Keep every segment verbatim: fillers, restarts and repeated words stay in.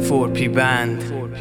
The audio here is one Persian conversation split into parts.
فور پی بند.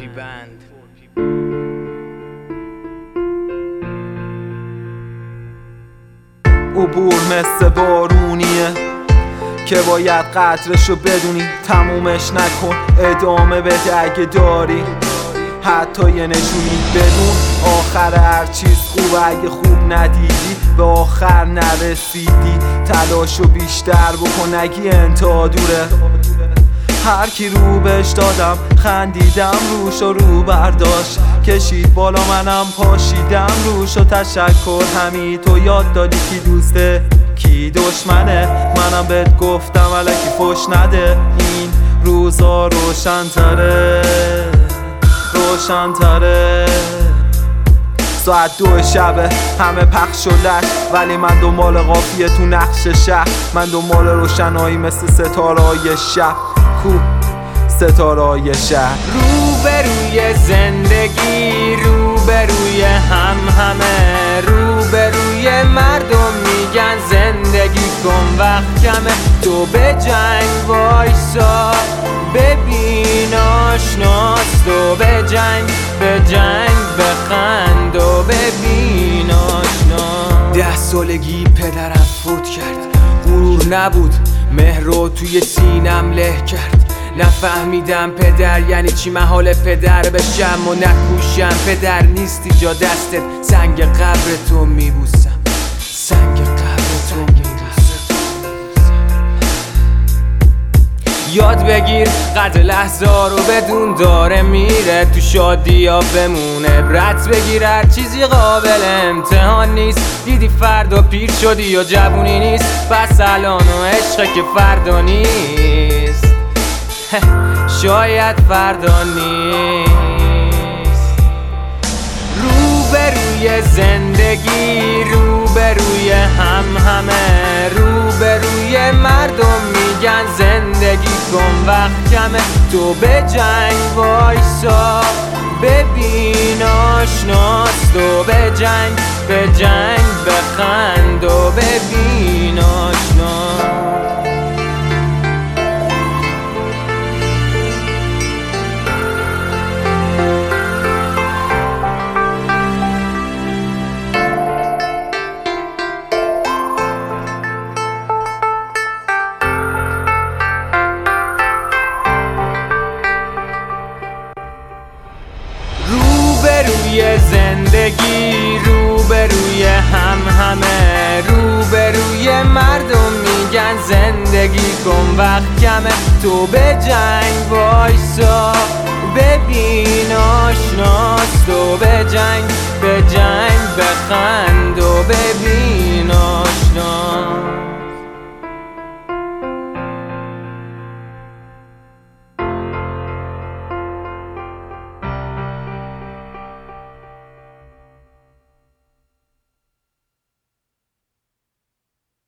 عبور مثل بارونیه که باید قدرشو بدونی، تمومش نکن ادامه بده اگه داری حتی یه نشونی بدون. آخر هر چیز خوبه، اگه خوب ندیدی به آخر نرسیدی. تلاشو بیشتر بکن اگه انتها دوره. هر کی رو بهش دادم خندیدم روش و رو برداشت کشید بالا، منم پاشیدم روش و تشکر همی تو یاد دادی کی دوسته کی دشمنه. منم بهت گفتم الکی فش نده، این روزا روشن تره روشن تره. ساعت دو شبه همه پخش و لش، ولی من دنبال قافیه تو نقش شهر. من دنبال روشنایی مثل ستاره‌های شب. کو ستاره‌های شهر. روبروی زندگی، روبروی هم همه، روبروی مردم میگن زندگی کن وقت کمه. تو به جنگ وایسا ببین آشناست، تو به جنگ به جنگ بخند و ببین آشنا. ده سالگی پدرم فوت کرد، غرور نبود مهر رو توی سینم له کرد. نفهمیدم پدر یعنی چی، محال پدر بشم و نکوشم. پدر نیستی جا دستت، سنگ قبر تو میبوسم، سنگ قبر تو میبوسم. یاد بگیر قدر لحظه رو بدون داره میره، تو شادی ها بمونه. عبرت بگیر هر چیزی قابل امتحان نیست. دیدی فردا پیر شدی یا جوونی نیست، پس الان و عشقه که فردا نیست. شاید فردا نیست. روبروی زندگی، روبروی هم همه، روبروی مردم میگن زندگی کن وقت کمه. تو به جنگ وایسا ببین آشناست، تو به جنگ به جنگ بخند و ببین آشنا. روبروی زندگی، روبروی هم همه، روبروی مردم میگن زندگی کن وقت کمه. تو به جنگ وایسا ببین آشناست، تو به جنگ به جنگ بخند و ببین